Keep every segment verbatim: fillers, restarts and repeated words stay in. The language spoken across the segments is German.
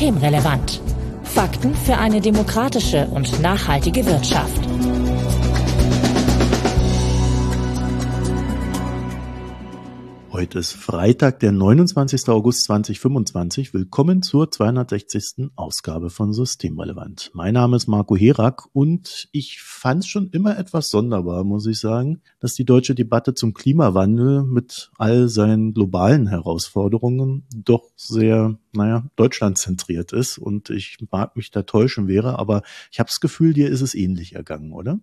Systemrelevant. Fakten für eine demokratische und nachhaltige Wirtschaft. Heute ist Freitag, der neunundzwanzigster August zweitausendfünfundzwanzig. Willkommen zur zweihundertsechzigsten Ausgabe von Systemrelevant. Mein Name ist Marco Herak und ich fand es schon immer etwas sonderbar, muss ich sagen, dass die deutsche Debatte zum Klimawandel mit all seinen globalen Herausforderungen doch sehr, naja, deutschlandzentriert ist. Und ich mag mich da täuschen wäre, aber ich habe das Gefühl, dir ist es ähnlich ergangen, oder?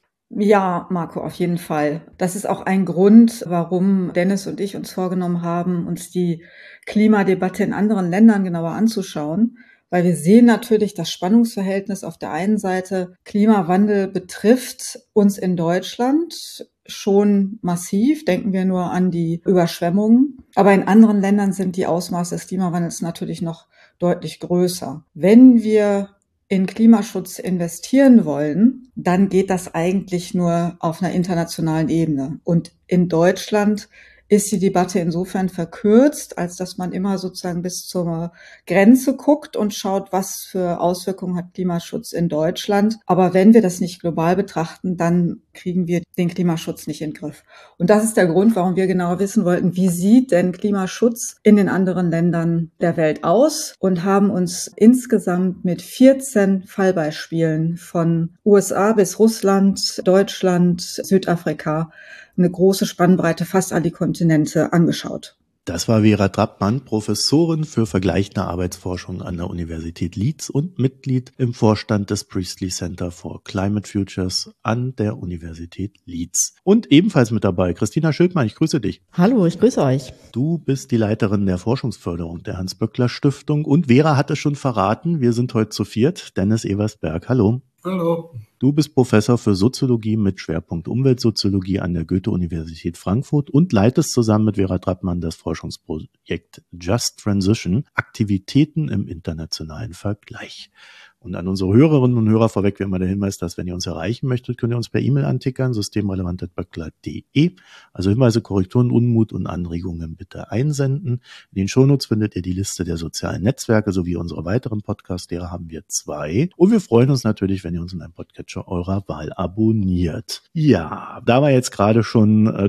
Ja, Marco, auf jeden Fall. Das ist auch ein Grund, warum Dennis und ich uns vorgenommen haben, uns die Klimadebatte in anderen Ländern genauer anzuschauen. Weil wir sehen natürlich das Spannungsverhältnis auf der einen Seite. Klimawandel betrifft uns in Deutschland schon massiv. Denken wir nur an die Überschwemmungen. Aber in anderen Ländern sind die Ausmaße des Klimawandels natürlich noch deutlich größer. Wenn wir in Klimaschutz investieren wollen, dann geht das eigentlich nur auf einer internationalen Ebene. Und in Deutschland ist die Debatte insofern verkürzt, als dass man immer sozusagen bis zur Grenze guckt und schaut, was für Auswirkungen hat Klimaschutz in Deutschland. Aber wenn wir das nicht global betrachten, dann kriegen wir den Klimaschutz nicht in den Griff. Und das ist der Grund, warum wir genauer wissen wollten, wie sieht denn Klimaschutz in den anderen Ländern der Welt aus, und haben uns insgesamt mit vierzehn Fallbeispielen von U S A bis Russland, Deutschland, Südafrika, eine große Spannbreite, fast alle Kontinente angeschaut. Das war Vera Trappmann, Professorin für vergleichende Arbeitsforschung an der Universität Leeds und Mitglied im Vorstand des Priestley Center for Climate Futures an der Universität Leeds. Und ebenfalls mit dabei Christina Schildmann, ich grüße dich. Hallo, ich grüße euch. Du bist die Leiterin der Forschungsförderung der Hans-Böckler-Stiftung und Vera hat es schon verraten, wir sind heute zu viert. Dennis Eversberg, hallo. Hallo. Du bist Professor für Soziologie mit Schwerpunkt Umweltsoziologie an der Goethe-Universität Frankfurt und leitest zusammen mit Vera Trappmann das Forschungsprojekt Just Transition, Aktivitäten im internationalen Vergleich. Und an unsere Hörerinnen und Hörer vorweg wie immer der Hinweis, dass wenn ihr uns erreichen möchtet, könnt ihr uns per E-Mail antickern, systemrelevant punkt böckler punkt de. Also Hinweise, Korrekturen, Unmut und Anregungen bitte einsenden. In den Shownotes findet ihr die Liste der sozialen Netzwerke sowie unsere weiteren Podcasts, derer haben wir zwei. Und wir freuen uns natürlich, wenn ihr uns in einem Podcatcher eurer Wahl abonniert. Ja, da wir jetzt gerade schon äh,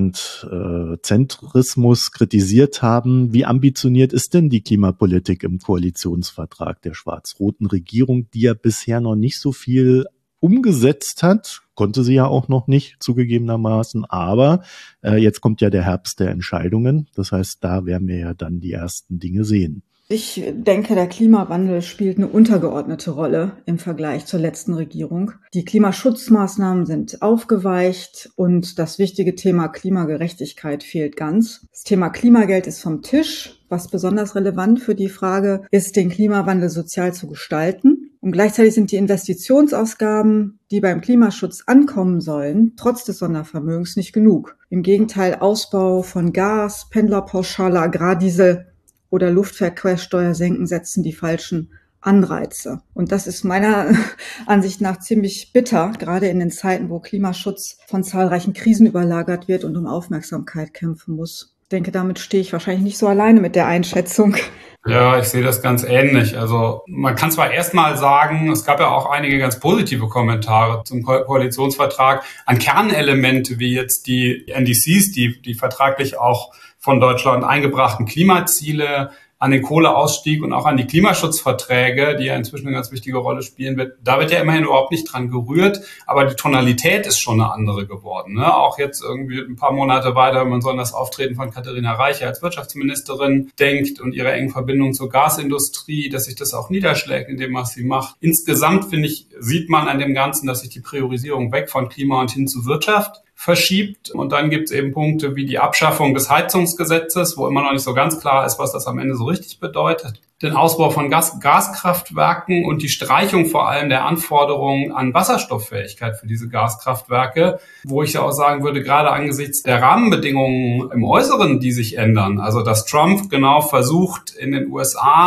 Deutschland-Zentrismus äh, kritisiert haben, wie ambitioniert ist denn die Klimapolitik im Koalitionsvertrag der schwarz-roten Regierung, die ja bisher noch nicht so viel umgesetzt hat, konnte sie ja auch noch nicht zugegebenermaßen, aber äh, jetzt kommt ja der Herbst der Entscheidungen, das heißt, da werden wir ja dann die ersten Dinge sehen. Ich denke, der Klimawandel spielt eine untergeordnete Rolle im Vergleich zur letzten Regierung. Die Klimaschutzmaßnahmen sind aufgeweicht und das wichtige Thema Klimagerechtigkeit fehlt ganz. Das Thema Klimageld ist vom Tisch, was besonders relevant für die Frage ist, den Klimawandel sozial zu gestalten. Und gleichzeitig sind die Investitionsausgaben, die beim Klimaschutz ankommen sollen, trotz des Sondervermögens nicht genug. Im Gegenteil, Ausbau von Gas, Pendlerpauschale, Agrardiesel oder Luftverkehrssteuer senken setzen die falschen Anreize. Und das ist meiner Ansicht nach ziemlich bitter, gerade in den Zeiten, wo Klimaschutz von zahlreichen Krisen überlagert wird und um Aufmerksamkeit kämpfen muss. Ich denke, damit stehe ich wahrscheinlich nicht so alleine mit der Einschätzung. Ja, ich sehe das ganz ähnlich. Also man kann zwar erstmal sagen, es gab ja auch einige ganz positive Kommentare zum Ko- Koalitionsvertrag an Kernelemente wie jetzt die N D Cs, die, die vertraglich auch von Deutschland eingebrachten Klimaziele, an den Kohleausstieg und auch an die Klimaschutzverträge, die ja inzwischen eine ganz wichtige Rolle spielen wird. Da wird ja immerhin überhaupt nicht dran gerührt, aber die Tonalität ist schon eine andere geworden. Ne? Auch jetzt irgendwie ein paar Monate weiter, wenn man so an das Auftreten von Katharina Reiche als Wirtschaftsministerin denkt und ihre engen Verbindungen zur Gasindustrie, dass sich das auch niederschlägt in dem, was sie macht. Insgesamt, finde ich, sieht man an dem Ganzen, dass sich die Priorisierung weg von Klima und hin zu Wirtschaft verschiebt. Und dann gibt es eben Punkte wie die Abschaffung des Heizungsgesetzes, wo immer noch nicht so ganz klar ist, was das am Ende so richtig bedeutet. Den Ausbau von Gas- Gaskraftwerken und die Streichung vor allem der Anforderungen an Wasserstofffähigkeit für diese Gaskraftwerke, wo ich ja auch sagen würde, gerade angesichts der Rahmenbedingungen im Äußeren, die sich ändern, also dass Trump genau versucht, in den U S A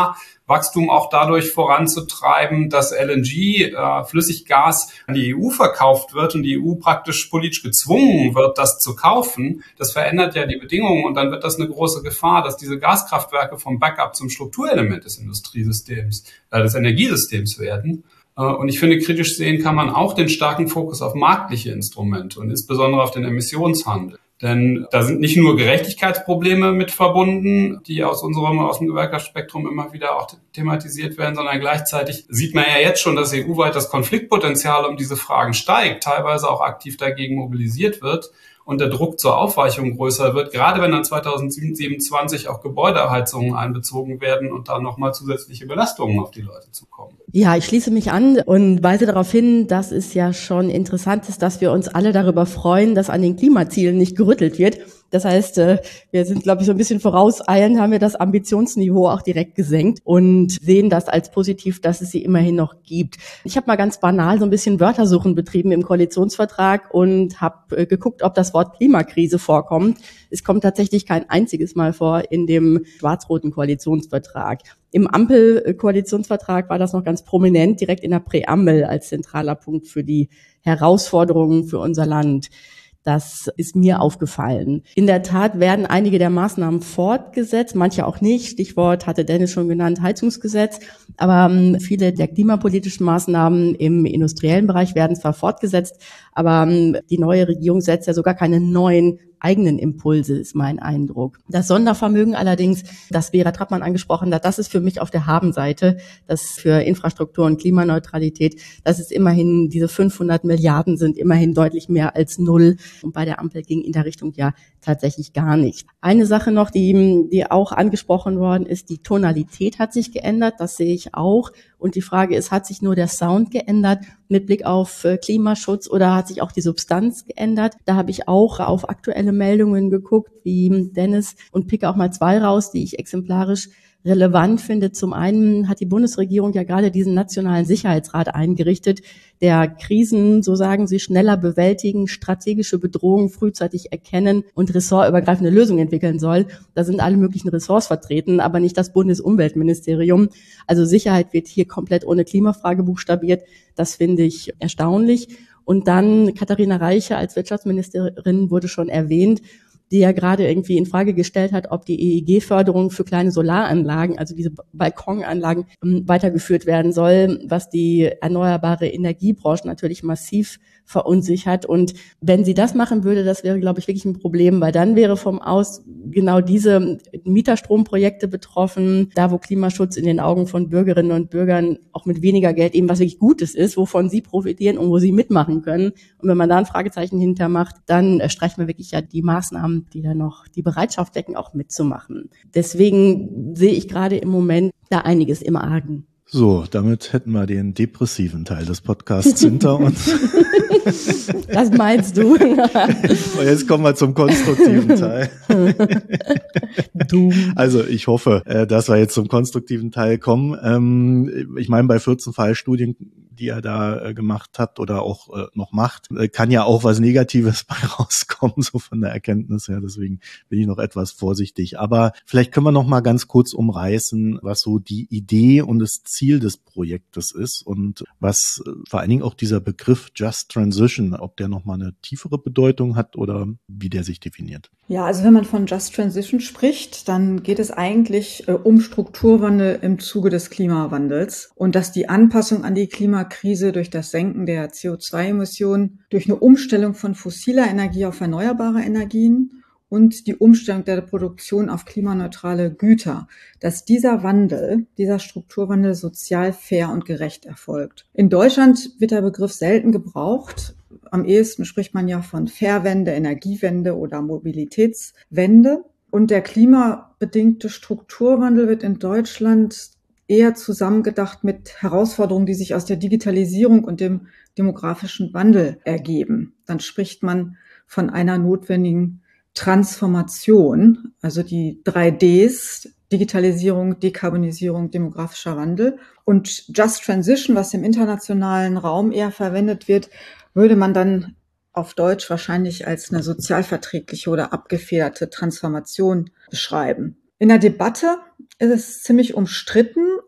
Wachstum auch dadurch voranzutreiben, dass L N G, äh, Flüssiggas, an die E U verkauft wird und die E U praktisch politisch gezwungen wird, das zu kaufen. Das verändert ja die Bedingungen und dann wird das eine große Gefahr, dass diese Gaskraftwerke vom Backup zum Strukturelement des Industriesystems, äh, des Energiesystems werden. Und ich finde, kritisch sehen kann man auch den starken Fokus auf marktliche Instrumente und insbesondere auf den Emissionshandel. Denn da sind nicht nur Gerechtigkeitsprobleme mit verbunden, die aus unserem, aus dem Gewerkschaftsspektrum immer wieder auch thematisiert werden, sondern gleichzeitig sieht man ja jetzt schon, dass E U-weit das Konfliktpotenzial um diese Fragen steigt, teilweise auch aktiv dagegen mobilisiert wird und der Druck zur Aufweichung größer wird, gerade wenn dann zweitausendsiebenundzwanzig auch Gebäudeheizungen einbezogen werden und dann nochmal zusätzliche Belastungen auf die Leute zukommen. Ja, ich schließe mich an und weise darauf hin, dass es ja schon interessant ist, dass wir uns alle darüber freuen, dass an den Klimazielen nicht gerüttelt wird. Das heißt, wir sind, glaube ich, so ein bisschen vorauseilend, haben wir das Ambitionsniveau auch direkt gesenkt und sehen das als positiv, dass es sie immerhin noch gibt. Ich habe mal ganz banal so ein bisschen Wörtersuchen betrieben im Koalitionsvertrag und habe geguckt, ob das Wort Klimakrise vorkommt. Es kommt tatsächlich kein einziges Mal vor in dem schwarz-roten Koalitionsvertrag. Im Ampel-Koalitionsvertrag war das noch ganz prominent, direkt in der Präambel als zentraler Punkt für die Herausforderungen für unser Land. Das ist mir aufgefallen. In der Tat werden einige der Maßnahmen fortgesetzt, manche auch nicht. Stichwort hatte Dennis schon genannt, Heizungsgesetz. Aber ähm, viele der klimapolitischen Maßnahmen im industriellen Bereich werden zwar fortgesetzt, aber ähm, die neue Regierung setzt ja sogar keine neuen eigenen Impulse, ist mein Eindruck. Das Sondervermögen allerdings, das Vera Trappmann angesprochen hat, das ist für mich auf der Habenseite, das für Infrastruktur und Klimaneutralität, das ist immerhin, diese fünfhundert Milliarden sind immerhin deutlich mehr als null. Und bei der Ampel ging in der Richtung ja tatsächlich gar nicht. Eine Sache noch, die, die auch angesprochen worden ist, die Tonalität hat sich geändert, das sehe ich auch. Und die Frage ist, hat sich nur der Sound geändert mit Blick auf äh, Klimaschutz oder hat sich auch die Substanz geändert? Da habe ich auch auf aktuelle Meldungen geguckt, wie Dennis, und picke auch mal zwei raus, die ich exemplarisch relevant finde. Zum einen hat die Bundesregierung ja gerade diesen Nationalen Sicherheitsrat eingerichtet, der Krisen, so sagen sie, schneller bewältigen, strategische Bedrohungen frühzeitig erkennen und ressortübergreifende Lösungen entwickeln soll. Da sind alle möglichen Ressorts vertreten, aber nicht das Bundesumweltministerium. Also Sicherheit wird hier komplett ohne Klimafrage buchstabiert. Das finde ich erstaunlich. Und dann Katharina Reiche als Wirtschaftsministerin wurde schon erwähnt, die ja gerade irgendwie in Frage gestellt hat, ob die E E G-Förderung für kleine Solaranlagen, also diese Balkonanlagen, weitergeführt werden soll, was die erneuerbare Energiebranche natürlich massiv verunsichert. Und wenn sie das machen würde, das wäre, glaube ich, wirklich ein Problem, weil dann wäre vom Aus genau diese Mieterstromprojekte betroffen, da wo Klimaschutz in den Augen von Bürgerinnen und Bürgern auch mit weniger Geld eben was wirklich Gutes ist, wovon sie profitieren und wo sie mitmachen können. Und wenn man da ein Fragezeichen hintermacht, dann streichen wir wirklich ja die Maßnahmen, die da noch die Bereitschaft wecken, auch mitzumachen. Deswegen sehe ich gerade im Moment da einiges im Argen. So, damit hätten wir den depressiven Teil des Podcasts hinter uns. Das meinst du? Und jetzt kommen wir zum konstruktiven Teil. Du. Also ich hoffe, dass wir jetzt zum konstruktiven Teil kommen. Ich meine, bei vierzehn Fallstudien, die er da gemacht hat oder auch noch macht, kann ja auch was Negatives bei rauskommen, so von der Erkenntnis her. Deswegen bin ich noch etwas vorsichtig. Aber vielleicht können wir noch mal ganz kurz umreißen, was so die Idee und das Ziel des Projektes ist und was vor allen Dingen auch dieser Begriff Just Transition, ob der noch mal eine tiefere Bedeutung hat oder wie der sich definiert. Ja, also wenn man von Just Transition spricht, dann geht es eigentlich äh, um Strukturwandel im Zuge des Klimawandels und dass die Anpassung an die Klimakrise durch das Senken der C O zwei Emissionen, durch eine Umstellung von fossiler Energie auf erneuerbare Energien und die Umstellung der Produktion auf klimaneutrale Güter, dass dieser Wandel, dieser Strukturwandel sozial fair und gerecht erfolgt. In Deutschland wird der Begriff selten gebraucht. Am ehesten spricht man ja von Fairwende, Energiewende oder Mobilitätswende. Und der klimabedingte Strukturwandel wird in Deutschland eher zusammengedacht mit Herausforderungen, die sich aus der Digitalisierung und dem demografischen Wandel ergeben. Dann spricht man von einer notwendigen Transformation, also die drei Ds, Digitalisierung, Dekarbonisierung, demografischer Wandel. Und Just Transition, was im internationalen Raum eher verwendet wird, würde man dann auf Deutsch wahrscheinlich als eine sozialverträgliche oder abgefederte Transformation beschreiben. In der Debatte ist es ziemlich umstritten.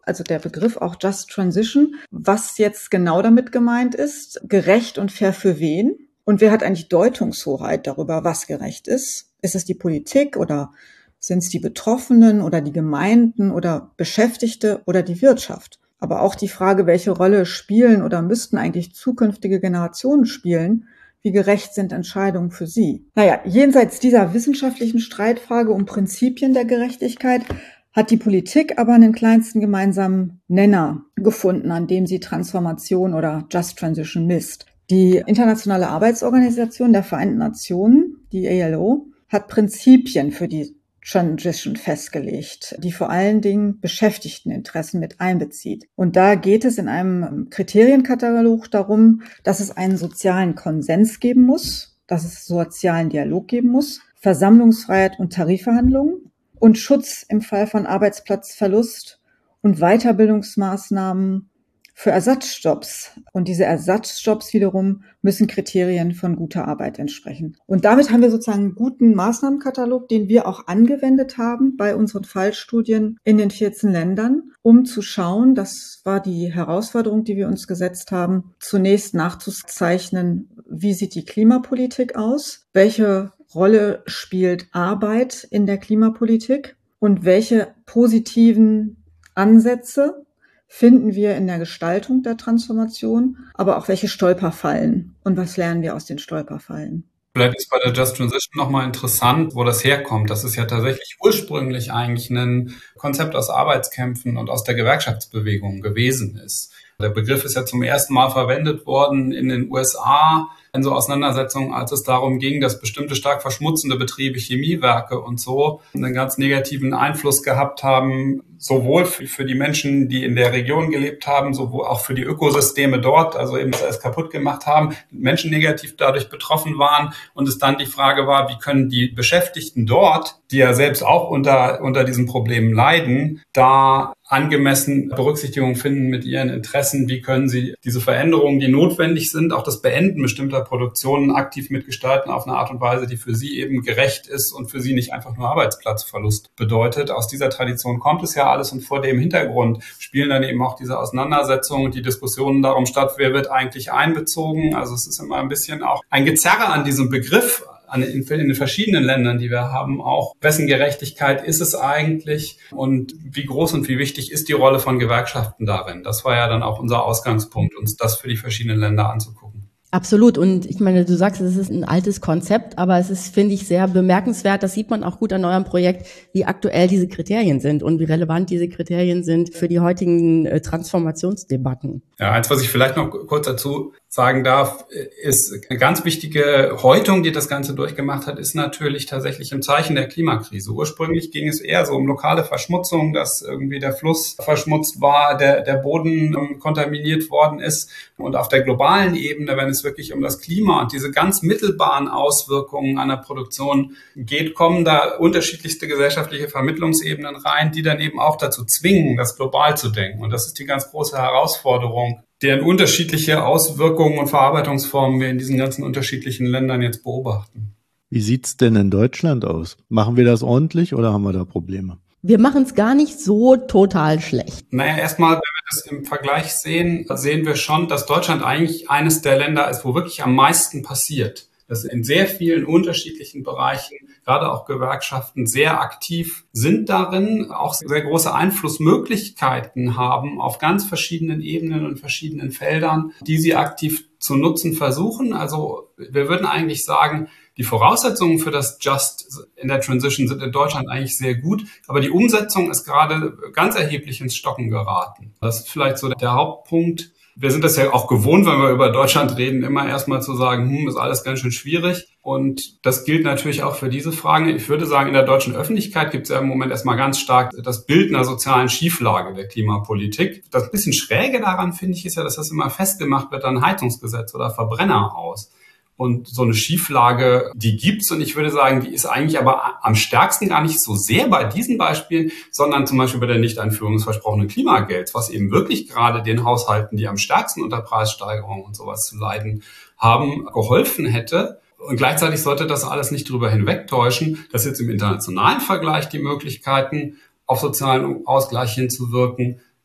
also der Begriff auch Just Transition. Was jetzt genau damit gemeint ist, gerecht und fair für wen? Und wer hat eigentlich Deutungshoheit darüber, was gerecht ist? Ist es die Politik oder sind es die Betroffenen oder die Gemeinden oder Beschäftigte oder die Wirtschaft? Aber auch die Frage, welche Rolle spielen oder müssten eigentlich zukünftige Generationen spielen? Wie gerecht sind Entscheidungen für sie? Naja, jenseits dieser wissenschaftlichen Streitfrage um Prinzipien der Gerechtigkeit hat die Politik aber einen kleinsten gemeinsamen Nenner gefunden, an dem sie Transformation oder Just Transition misst. Die Internationale Arbeitsorganisation der Vereinten Nationen, die I L O, hat Prinzipien für die Transition festgelegt, die vor allen Dingen Beschäftigteninteressen mit einbezieht. Und da geht es in einem Kriterienkatalog darum, dass es einen sozialen Konsens geben muss, dass es sozialen Dialog geben muss, Versammlungsfreiheit und Tarifverhandlungen und Schutz im Fall von Arbeitsplatzverlust und Weiterbildungsmaßnahmen für Ersatzjobs. Und diese Ersatzjobs wiederum müssen Kriterien von guter Arbeit entsprechen. Und damit haben wir sozusagen einen guten Maßnahmenkatalog, den wir auch angewendet haben bei unseren Fallstudien in den vierzehn Ländern, um zu schauen, das war die Herausforderung, die wir uns gesetzt haben, zunächst nachzuzeichnen, wie sieht die Klimapolitik aus, welche Rolle spielt Arbeit in der Klimapolitik und welche positiven Ansätze finden wir in der Gestaltung der Transformation, aber auch welche Stolperfallen und was lernen wir aus den Stolperfallen. Vielleicht ist bei der Just Transition nochmal interessant, wo das herkommt. Das ist ja tatsächlich ursprünglich eigentlich ein Konzept aus Arbeitskämpfen und aus der Gewerkschaftsbewegung gewesen ist. Der Begriff ist ja zum ersten Mal verwendet worden in den U S A in so Auseinandersetzungen, als es darum ging, dass bestimmte stark verschmutzende Betriebe, Chemiewerke und so, einen ganz negativen Einfluss gehabt haben, sowohl für die Menschen, die in der Region gelebt haben, sowohl auch für die Ökosysteme dort, also eben alles kaputt gemacht haben, Menschen negativ dadurch betroffen waren und es dann die Frage war, wie können die Beschäftigten dort, die ja selbst auch unter, unter diesen Problemen leiden, da angemessen Berücksichtigung finden mit ihren Interessen, wie können sie diese Veränderungen, die notwendig sind, auch das Beenden bestimmter Produktionen aktiv mitgestalten auf eine Art und Weise, die für sie eben gerecht ist und für sie nicht einfach nur Arbeitsplatzverlust bedeutet. Aus dieser Tradition kommt es ja alles und vor dem Hintergrund spielen dann eben auch diese Auseinandersetzungen und die Diskussionen darum statt, wer wird eigentlich einbezogen. Also es ist immer ein bisschen auch ein Gezerre an diesem Begriff, in den verschiedenen Ländern, die wir haben, auch wessen Gerechtigkeit ist es eigentlich und wie groß und wie wichtig ist die Rolle von Gewerkschaften darin. Das war ja dann auch unser Ausgangspunkt, uns das für die verschiedenen Länder anzugucken. Absolut. Und ich meine, du sagst, es ist ein altes Konzept, aber es ist, finde ich, sehr bemerkenswert. Das sieht man auch gut an eurem Projekt, wie aktuell diese Kriterien sind und wie relevant diese Kriterien sind für die heutigen äh, Transformationsdebatten. Ja, eins, was ich vielleicht noch kurz dazu sagen darf, ist eine ganz wichtige Häutung, die das Ganze durchgemacht hat, ist natürlich tatsächlich im Zeichen der Klimakrise. Ursprünglich ging es eher so um lokale Verschmutzung, dass irgendwie der Fluss verschmutzt war, der, der Boden kontaminiert worden ist. Und auf der globalen Ebene, wenn es wirklich um das Klima und diese ganz mittelbaren Auswirkungen einer Produktion geht, kommen da unterschiedlichste gesellschaftliche Vermittlungsebenen rein, die dann eben auch dazu zwingen, das global zu denken. Und das ist die ganz große Herausforderung, deren unterschiedliche Auswirkungen und Verarbeitungsformen wir in diesen ganzen unterschiedlichen Ländern jetzt beobachten. Wie sieht's denn in Deutschland aus? Machen wir das ordentlich oder haben wir da Probleme? Wir machen es gar nicht so total schlecht. Naja, erstmal, wenn wir das im Vergleich sehen, sehen wir schon, dass Deutschland eigentlich eines der Länder ist, wo wirklich am meisten passiert. Dass in sehr vielen unterschiedlichen Bereichen, gerade auch Gewerkschaften, sehr aktiv sind darin, auch sehr große Einflussmöglichkeiten haben auf ganz verschiedenen Ebenen und verschiedenen Feldern, die sie aktiv zu nutzen versuchen. Also wir würden eigentlich sagen, die Voraussetzungen für das Just in der Transition sind in Deutschland eigentlich sehr gut, aber die Umsetzung ist gerade ganz erheblich ins Stocken geraten. Das ist vielleicht so der Hauptpunkt. Wir sind das ja auch gewohnt, wenn wir über Deutschland reden, immer erstmal zu sagen, hm, ist alles ganz schön schwierig. Und das gilt natürlich auch für diese Fragen. Ich würde sagen, in der deutschen Öffentlichkeit gibt es ja im Moment erstmal ganz stark das Bild einer sozialen Schieflage der Klimapolitik. Das bisschen Schräge daran, finde ich, ist ja, dass das immer festgemacht wird an Heizungsgesetz oder Verbrenner aus. Und so eine Schieflage, die gibt's. Und ich würde sagen, die ist eigentlich aber am stärksten gar nicht so sehr bei diesen Beispielen, sondern zum Beispiel bei der Nichteinführung des versprochenen Klimagelds, was eben wirklich gerade den Haushalten, die am stärksten unter Preissteigerungen und sowas zu leiden haben, geholfen hätte. Und gleichzeitig sollte das alles nicht darüber hinwegtäuschen, dass jetzt im internationalen Vergleich die Möglichkeiten, auf sozialen Ausgleich hinzuwirken,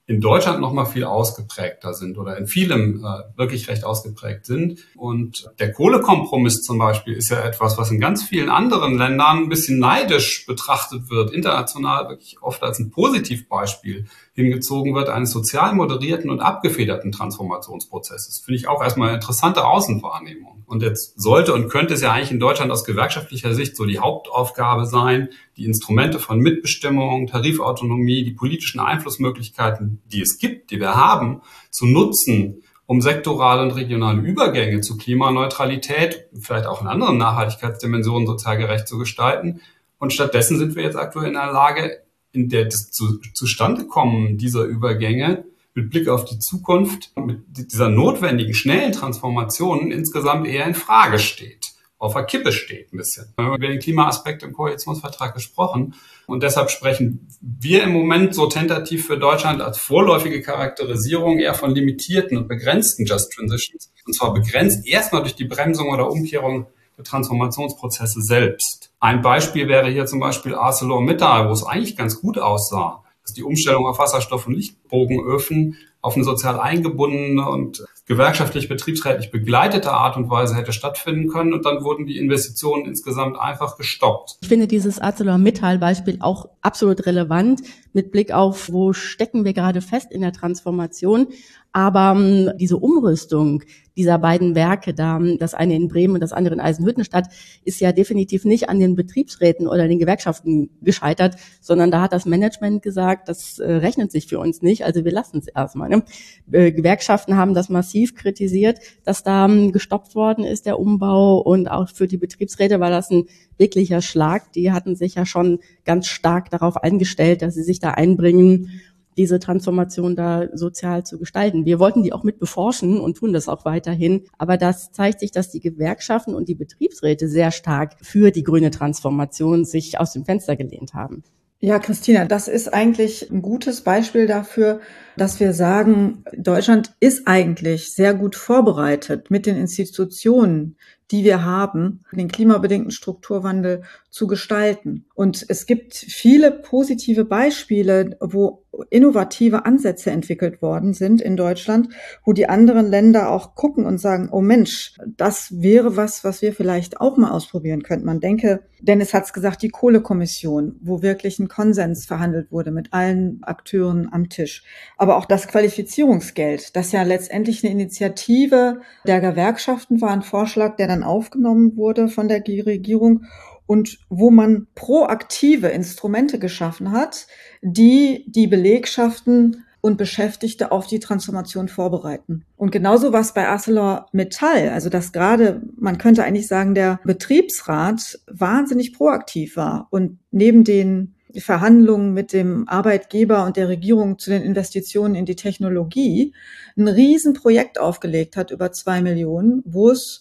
in Deutschland noch mal viel ausgeprägter sind oder in vielem äh, wirklich recht ausgeprägt sind. Und der Kohlekompromiss zum Beispiel ist ja etwas, was in ganz vielen anderen Ländern ein bisschen neidisch betrachtet wird, international wirklich oft als ein Positivbeispiel hingezogen wird, eines sozial moderierten und abgefederten Transformationsprozesses. Finde ich auch erstmal eine interessante Außenwahrnehmung. Und jetzt sollte und könnte es ja eigentlich in Deutschland aus gewerkschaftlicher Sicht so die Hauptaufgabe sein, die Instrumente von Mitbestimmung, Tarifautonomie, die politischen Einflussmöglichkeiten, die es gibt, die wir haben, zu nutzen, um sektorale und regionale Übergänge zu Klimaneutralität, vielleicht auch in anderen Nachhaltigkeitsdimensionen sozial gerecht zu gestalten. Und stattdessen sind wir jetzt aktuell in der Lage, in der das zu, Zustandekommen dieser Übergänge mit Blick auf die Zukunft, mit dieser notwendigen, schnellen Transformation insgesamt eher in Frage steht, auf der Kippe steht ein bisschen. Wir haben über den Klimaaspekt im Koalitionsvertrag gesprochen und deshalb sprechen wir im Moment so tentativ für Deutschland als vorläufige Charakterisierung eher von limitierten und begrenzten Just Transitions. Und zwar begrenzt erstmal durch die Bremsung oder Umkehrung der Transformationsprozesse selbst. Ein Beispiel wäre hier zum Beispiel ArcelorMittal, wo es eigentlich ganz gut aussah, dass die Umstellung auf Wasserstoff- und Lichtbogenöfen auf eine sozial eingebundene und gewerkschaftlich, betriebsrätlich begleitete Art und Weise hätte stattfinden können. Und dann wurden die Investitionen insgesamt einfach gestoppt. Ich finde dieses ArcelorMittal-Beispiel auch absolut relevant mit Blick auf, wo stecken wir gerade fest in der Transformation. Aber um, diese Umrüstung dieser beiden Werke da, das eine in Bremen und das andere in Eisenhüttenstadt, ist ja definitiv nicht an den Betriebsräten oder den Gewerkschaften gescheitert, sondern da hat das Management gesagt, das äh, rechnet sich für uns nicht, also wir lassen es erstmal. Ne? Äh, Gewerkschaften haben das massiv kritisiert, dass da um, gestoppt worden ist, der Umbau, und auch für die Betriebsräte war das ein wirklicher Schlag. Die hatten sich ja schon ganz stark darauf eingestellt, dass sie sich da einbringen, diese Transformation da sozial zu gestalten. Wir wollten die auch mit beforschen und tun das auch weiterhin. Aber das zeigt sich, dass die Gewerkschaften und die Betriebsräte sehr stark für die grüne Transformation sich aus dem Fenster gelehnt haben. Ja, Christina, das ist eigentlich ein gutes Beispiel dafür, dass wir sagen, Deutschland ist eigentlich sehr gut vorbereitet mit den Institutionen, die wir haben, den klimabedingten Strukturwandel zu gestalten. Und es gibt viele positive Beispiele, wo innovative Ansätze entwickelt worden sind in Deutschland, wo die anderen Länder auch gucken und sagen, oh Mensch, das wäre was, was wir vielleicht auch mal ausprobieren könnten. Man denke, Dennis hat es gesagt, die Kohlekommission, wo wirklich ein Konsens verhandelt wurde mit allen Akteuren am Tisch. Aber auch das Qualifizierungsgeld, das ja letztendlich eine Initiative der Gewerkschaften war, ein Vorschlag, der dann aufgenommen wurde von der Regierung und wo man proaktive Instrumente geschaffen hat, die die Belegschaften und Beschäftigte auf die Transformation vorbereiten. Und genauso war es bei ArcelorMittal, also dass gerade, man könnte eigentlich sagen, der Betriebsrat wahnsinnig proaktiv war und neben den Verhandlungen mit dem Arbeitgeber und der Regierung zu den Investitionen in die Technologie ein Riesenprojekt aufgelegt hat über zwei Millionen, wo es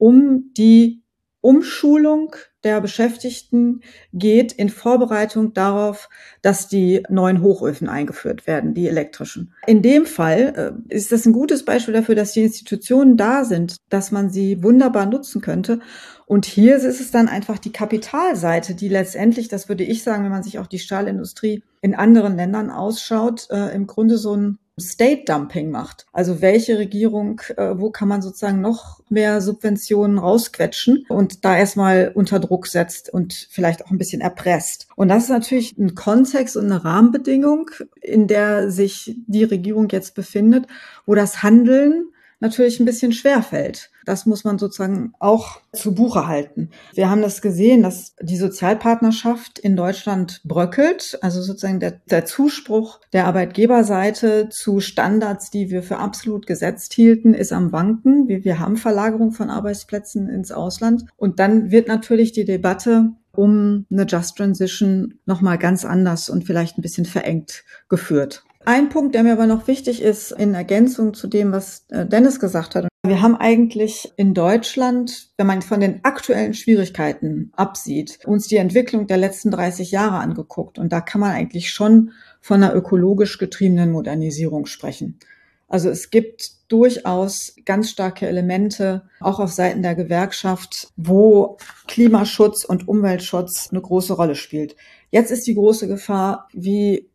um die Umschulung der Beschäftigten geht in Vorbereitung darauf, dass die neuen Hochöfen eingeführt werden, die elektrischen. In dem Fall äh, ist das ein gutes Beispiel dafür, dass die Institutionen da sind, dass man sie wunderbar nutzen könnte. Und hier ist es dann einfach die Kapitalseite, die letztendlich, das würde ich sagen, wenn man sich auch die Stahlindustrie in anderen Ländern ausschaut, äh, im Grunde so ein State-Dumping macht. Also welche Regierung, äh, wo kann man sozusagen noch mehr Subventionen rausquetschen und da erstmal unter Druck setzt und vielleicht auch ein bisschen erpresst. Und das ist natürlich ein Kontext und eine Rahmenbedingung, in der sich die Regierung jetzt befindet, wo das Handeln natürlich ein bisschen schwerfällt. Das muss man sozusagen auch zu Buche halten. Wir haben das gesehen, dass die Sozialpartnerschaft in Deutschland bröckelt. Also sozusagen der, der Zuspruch der Arbeitgeberseite zu Standards, die wir für absolut gesetzt hielten, ist am Wanken. Wir, wir haben Verlagerung von Arbeitsplätzen ins Ausland. Und dann wird natürlich die Debatte um eine Just Transition nochmal ganz anders und vielleicht ein bisschen verengt geführt. Ein Punkt, der mir aber noch wichtig ist, in Ergänzung zu dem, was Dennis gesagt hat. Wir haben eigentlich in Deutschland, wenn man von den aktuellen Schwierigkeiten absieht, uns die Entwicklung der letzten dreißig Jahre angeguckt. Und da kann man eigentlich schon von einer ökologisch getriebenen Modernisierung sprechen. Also es gibt durchaus ganz starke Elemente, auch auf Seiten der Gewerkschaft, wo Klimaschutz und Umweltschutz eine große Rolle spielt. Jetzt ist die große Gefahr, wie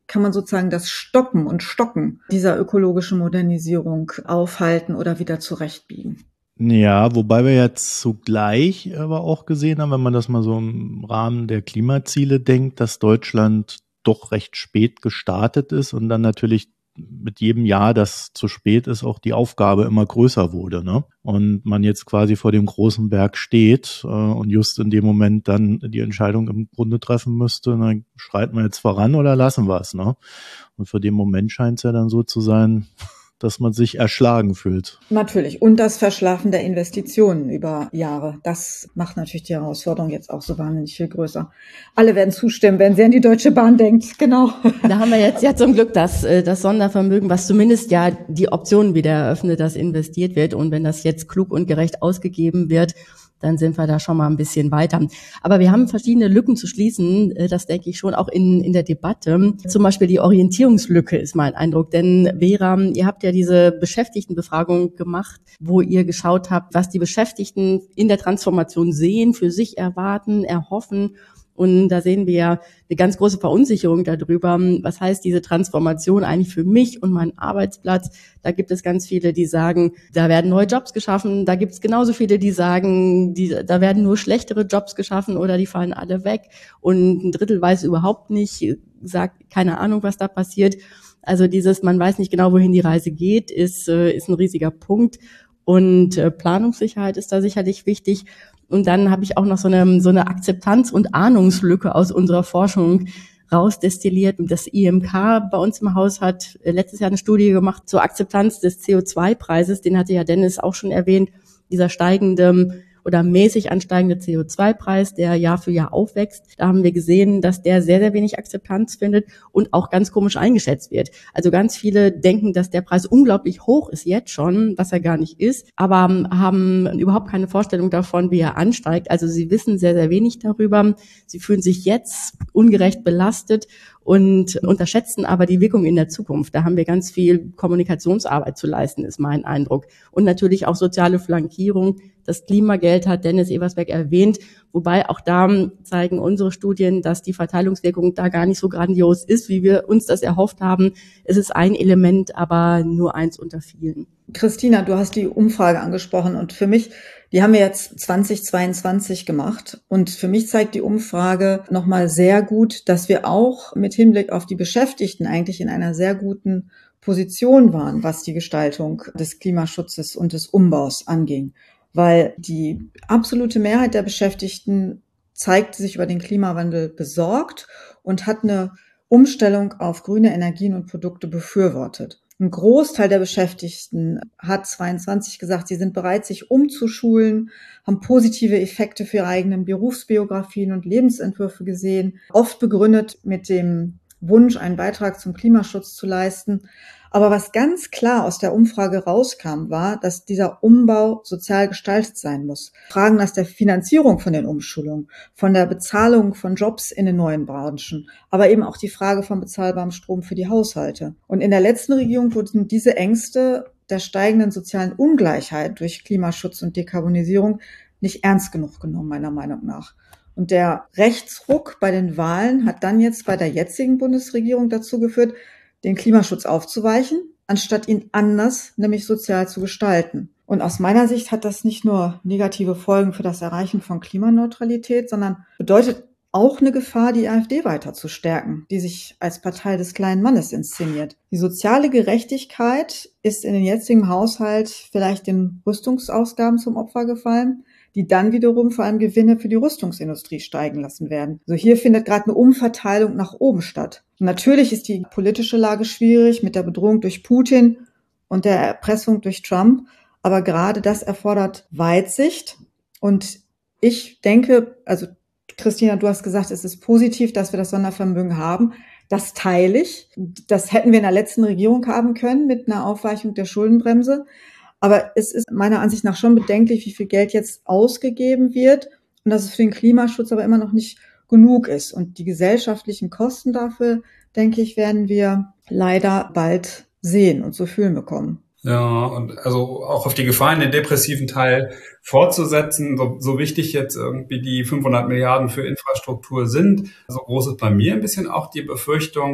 kann man sozusagen das Stoppen und Stocken dieser ökologischen Modernisierung aufhalten oder wieder zurechtbiegen. Ja, wobei wir jetzt zugleich aber auch gesehen haben, wenn man das mal so im Rahmen der Klimaziele denkt, dass Deutschland doch recht spät gestartet ist und dann natürlich mit jedem Jahr, das zu spät ist, auch die Aufgabe immer größer wurde, ne? Und man jetzt quasi vor dem großen Berg steht äh, und just in dem Moment dann die Entscheidung im Grunde treffen müsste, dann schreiten wir jetzt voran oder lassen wir es, ne? Und für den Moment scheint es ja dann so zu sein, dass man sich erschlagen fühlt. Natürlich. Und das Verschlafen der Investitionen über Jahre. Das macht natürlich die Herausforderung jetzt auch so wahnsinnig viel größer. Alle werden zustimmen, wenn sie an die Deutsche Bahn denkt. Genau. Da haben wir jetzt ja zum Glück das, das Sondervermögen, was zumindest ja die Optionen wieder eröffnet, dass investiert wird. Und wenn das jetzt klug und gerecht ausgegeben wird, dann sind wir da schon mal ein bisschen weiter. Aber wir haben verschiedene Lücken zu schließen, das denke ich schon auch in, in der Debatte. Zum Beispiel die Orientierungslücke ist mein Eindruck. Denn Vera, ihr habt ja diese Beschäftigtenbefragung gemacht, wo ihr geschaut habt, was die Beschäftigten in der Transformation sehen, für sich erwarten, erhoffen. Und da sehen wir ja eine ganz große Verunsicherung darüber. Was heißt diese Transformation eigentlich für mich und meinen Arbeitsplatz? Da gibt es ganz viele, die sagen, da werden neue Jobs geschaffen. Da gibt es genauso viele, die sagen, die, da werden nur schlechtere Jobs geschaffen oder die fallen alle weg. Und ein Drittel weiß überhaupt nicht, sagt keine Ahnung, was da passiert. Also dieses, man weiß nicht genau, wohin die Reise geht, ist, ist ein riesiger Punkt. Und Planungssicherheit ist da sicherlich wichtig. Und dann habe ich auch noch so eine, so eine Akzeptanz- und Ahnungslücke aus unserer Forschung rausdestilliert. Und das I M K bei uns im Haus hat letztes Jahr eine Studie gemacht zur Akzeptanz des C O zwei Preises. Den hatte ja Dennis auch schon erwähnt. Dieser steigende oder mäßig ansteigende C O zwei Preis, der Jahr für Jahr aufwächst. Da haben wir gesehen, dass der sehr, sehr wenig Akzeptanz findet und auch ganz komisch eingeschätzt wird. Also ganz viele denken, dass der Preis unglaublich hoch ist jetzt schon, was er gar nicht ist, aber haben überhaupt keine Vorstellung davon, wie er ansteigt. Also sie wissen sehr, sehr wenig darüber. Sie fühlen sich jetzt ungerecht belastet und unterschätzen aber die Wirkung in der Zukunft. Da haben wir ganz viel Kommunikationsarbeit zu leisten, ist mein Eindruck. Und natürlich auch soziale Flankierung. Das Klimageld hat Dennis Eversberg erwähnt, wobei auch da zeigen unsere Studien, dass die Verteilungswirkung da gar nicht so grandios ist, wie wir uns das erhofft haben. Es ist ein Element, aber nur eins unter vielen. Christina, du hast die Umfrage angesprochen und für mich, die haben wir jetzt zweitausendzweiundzwanzig gemacht und für mich zeigt die Umfrage nochmal sehr gut, dass wir auch mit Hinblick auf die Beschäftigten eigentlich in einer sehr guten Position waren, was die Gestaltung des Klimaschutzes und des Umbaus anging. Weil die absolute Mehrheit der Beschäftigten zeigt sich über den Klimawandel besorgt und hat eine Umstellung auf grüne Energien und Produkte befürwortet. Ein Großteil der Beschäftigten hat zweiundzwanzig gesagt, sie sind bereit, sich umzuschulen, haben positive Effekte für ihre eigenen Berufsbiografien und Lebensentwürfe gesehen, oft begründet mit dem Wunsch, einen Beitrag zum Klimaschutz zu leisten. Aber was ganz klar aus der Umfrage rauskam, war, dass dieser Umbau sozial gestaltet sein muss. Fragen nach der Finanzierung von den Umschulungen, von der Bezahlung von Jobs in den neuen Branchen, aber eben auch die Frage von bezahlbarem Strom für die Haushalte. Und in der letzten Regierung wurden diese Ängste der steigenden sozialen Ungleichheit durch Klimaschutz und Dekarbonisierung nicht ernst genug genommen, meiner Meinung nach. Und der Rechtsruck bei den Wahlen hat dann jetzt bei der jetzigen Bundesregierung dazu geführt, den Klimaschutz aufzuweichen, anstatt ihn anders, nämlich sozial zu gestalten. Und aus meiner Sicht hat das nicht nur negative Folgen für das Erreichen von Klimaneutralität, sondern bedeutet auch eine Gefahr, die AfD weiter zu stärken, die sich als Partei des kleinen Mannes inszeniert. Die soziale Gerechtigkeit ist in den jetzigen Haushalt vielleicht den Rüstungsausgaben zum Opfer gefallen, die dann wiederum vor allem Gewinne für die Rüstungsindustrie steigen lassen werden. Also hier findet gerade eine Umverteilung nach oben statt. Und natürlich ist die politische Lage schwierig mit der Bedrohung durch Putin und der Erpressung durch Trump, aber gerade das erfordert Weitsicht. Und ich denke, also Christina, du hast gesagt, es ist positiv, dass wir das Sondervermögen haben. Das teile ich. Das hätten wir in der letzten Regierung haben können mit einer Aufweichung der Schuldenbremse. Aber es ist meiner Ansicht nach schon bedenklich, wie viel Geld jetzt ausgegeben wird und dass es für den Klimaschutz aber immer noch nicht genug ist. Und die gesellschaftlichen Kosten dafür, denke ich, werden wir leider bald sehen und zu fühlen bekommen. Ja, und also auch auf die Gefahr in den depressiven Teil fortzusetzen, so, so wichtig jetzt irgendwie die fünfhundert Milliarden für Infrastruktur sind, so groß ist bei mir ein bisschen auch die Befürchtung,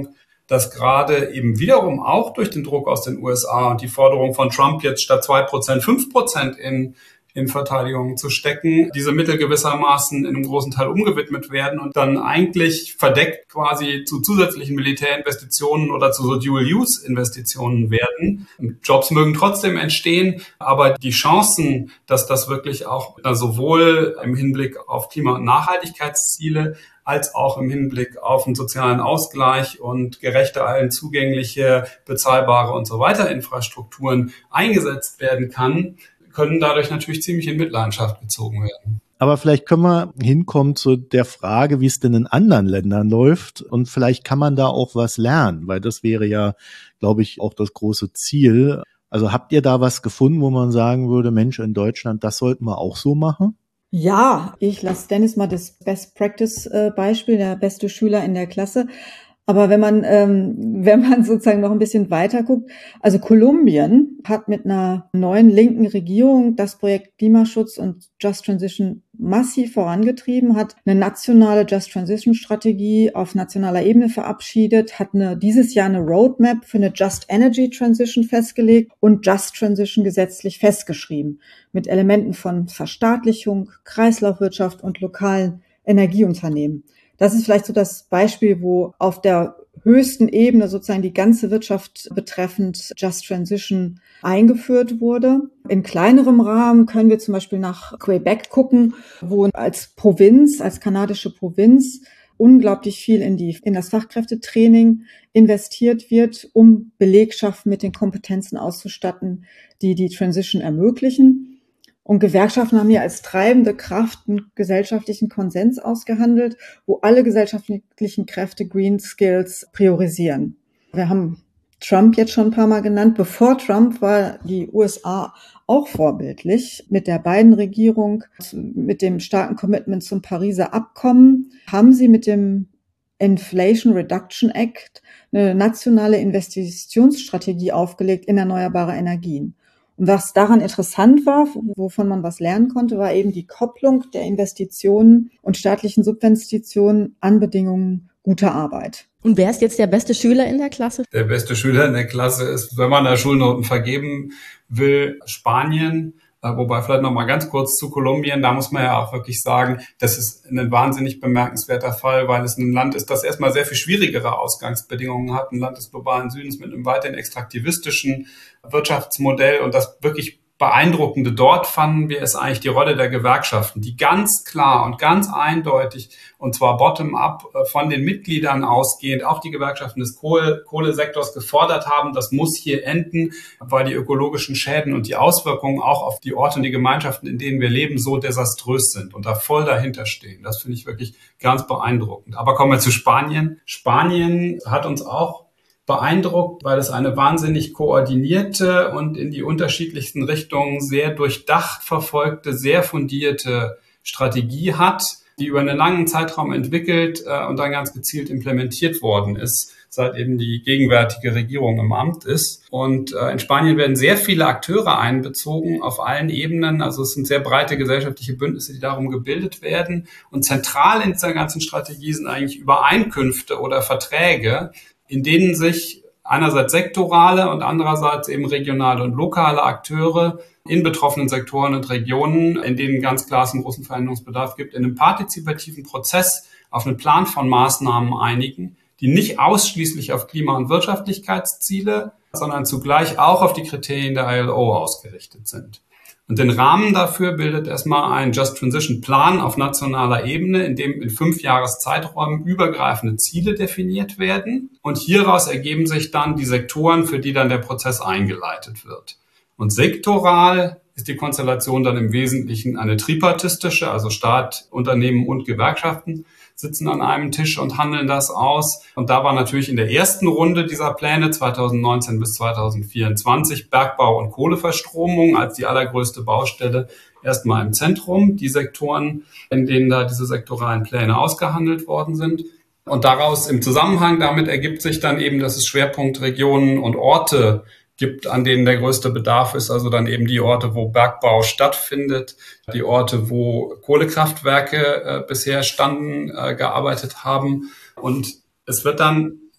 dass gerade eben wiederum auch durch den Druck aus den U S A und die Forderung von Trump jetzt statt zwei Prozent fünf Prozent in in Verteidigung zu stecken, diese Mittel gewissermaßen in einem großen Teil umgewidmet werden und dann eigentlich verdeckt quasi zu zusätzlichen Militärinvestitionen oder zu so Dual-Use-Investitionen werden. Jobs mögen trotzdem entstehen, aber die Chancen, dass das wirklich auch sowohl im Hinblick auf Klima- und Nachhaltigkeitsziele als auch im Hinblick auf einen sozialen Ausgleich und gerechte, allen zugängliche, bezahlbare und so weiter Infrastrukturen eingesetzt werden kann, können dadurch natürlich ziemlich in Mitleidenschaft gezogen werden. Aber vielleicht können wir hinkommen zu der Frage, wie es denn in anderen Ländern läuft. Und vielleicht kann man da auch was lernen, weil das wäre ja, glaube ich, auch das große Ziel. Also habt ihr da was gefunden, wo man sagen würde, Mensch, in Deutschland, das sollten wir auch so machen? Ja, ich lasse Dennis mal das Best-Practice-Beispiel, der beste Schüler in der Klasse. Aber wenn man, ähm, wenn man sozusagen noch ein bisschen weiter guckt, also Kolumbien hat mit einer neuen linken Regierung das Projekt Klimaschutz und Just Transition massiv vorangetrieben, hat eine nationale Just Transition Strategie auf nationaler Ebene verabschiedet, hat eine, dieses Jahr eine Roadmap für eine Just Energy Transition festgelegt und Just Transition gesetzlich festgeschrieben, mit Elementen von Verstaatlichung, Kreislaufwirtschaft und lokalen Energieunternehmen. Das ist vielleicht so das Beispiel, wo auf der höchsten Ebene sozusagen die ganze Wirtschaft betreffend Just Transition eingeführt wurde. In kleinerem Rahmen können wir zum Beispiel nach Quebec gucken, wo als Provinz, als kanadische Provinz unglaublich viel in die, in das Fachkräftetraining investiert wird, um Belegschaften mit den Kompetenzen auszustatten, die die Transition ermöglichen. Und Gewerkschaften haben hier als treibende Kraft einen gesellschaftlichen Konsens ausgehandelt, wo alle gesellschaftlichen Kräfte Green Skills priorisieren. Wir haben Trump jetzt schon ein paar Mal genannt. Bevor Trump war die U S A auch vorbildlich. Mit der Biden-Regierung, mit dem starken Commitment zum Pariser Abkommen, haben sie mit dem Inflation Reduction Act eine nationale Investitionsstrategie aufgelegt in erneuerbare Energien. Und was daran interessant war, wovon man was lernen konnte, war eben die Kopplung der Investitionen und staatlichen Subventionen an Bedingungen guter Arbeit. Und wer ist jetzt der beste Schüler in der Klasse? Der beste Schüler in der Klasse ist, wenn man da Schulnoten vergeben will, Spanien. Wobei vielleicht noch mal ganz kurz zu Kolumbien, da muss man ja auch wirklich sagen, das ist ein wahnsinnig bemerkenswerter Fall, weil es ein Land ist, das erstmal sehr viel schwierigere Ausgangsbedingungen hat, ein Land des globalen Südens mit einem weiterhin extraktivistischen Wirtschaftsmodell, und das wirklich Beeindruckende dort fanden wir es eigentlich die Rolle der Gewerkschaften, die ganz klar und ganz eindeutig, und zwar bottom-up von den Mitgliedern ausgehend, auch die Gewerkschaften des Kohle, Kohlesektors gefordert haben, das muss hier enden, weil die ökologischen Schäden und die Auswirkungen auch auf die Orte und die Gemeinschaften, in denen wir leben, so desaströs sind und da voll dahinter stehen. Das finde ich wirklich ganz beeindruckend. Aber kommen wir zu Spanien. Spanien hat uns auch beeindruckt, weil es eine wahnsinnig koordinierte und in die unterschiedlichsten Richtungen sehr durchdacht verfolgte, sehr fundierte Strategie hat, die über einen langen Zeitraum entwickelt äh, und dann ganz gezielt implementiert worden ist, seit eben die gegenwärtige Regierung im Amt ist. Und äh, in Spanien werden sehr viele Akteure einbezogen auf allen Ebenen. Also es sind sehr breite gesellschaftliche Bündnisse, die darum gebildet werden. Und zentral in dieser ganzen Strategie sind eigentlich Übereinkünfte oder Verträge, in denen sich einerseits sektorale und andererseits eben regionale und lokale Akteure in betroffenen Sektoren und Regionen, in denen ganz klar es einen großen Veränderungsbedarf gibt, in einem partizipativen Prozess auf einen Plan von Maßnahmen einigen, die nicht ausschließlich auf Klima- und Wirtschaftlichkeitsziele, sondern zugleich auch auf die Kriterien der I L O ausgerichtet sind. Und den Rahmen dafür bildet erstmal ein Just Transition Plan auf nationaler Ebene, in dem in fünf Jahreszeiträumen übergreifende Ziele definiert werden. Und hieraus ergeben sich dann die Sektoren, für die dann der Prozess eingeleitet wird. Und sektoral ist die Konstellation dann im Wesentlichen eine tripartistische, also Staat, Unternehmen und Gewerkschaften sitzen an einem Tisch und handeln das aus. Und da war natürlich in der ersten Runde dieser Pläne zweitausendneunzehn bis zweitausendvierundzwanzig Bergbau und Kohleverstromung als die allergrößte Baustelle erstmal im Zentrum. Die Sektoren, in denen da diese sektoralen Pläne ausgehandelt worden sind. Und daraus im Zusammenhang damit ergibt sich dann eben, dass es Schwerpunktregionen und Orte gibt, an denen der größte Bedarf ist, also dann eben die Orte, wo Bergbau stattfindet, die Orte, wo Kohlekraftwerke äh, bisher standen, äh, gearbeitet haben. Und es wird dann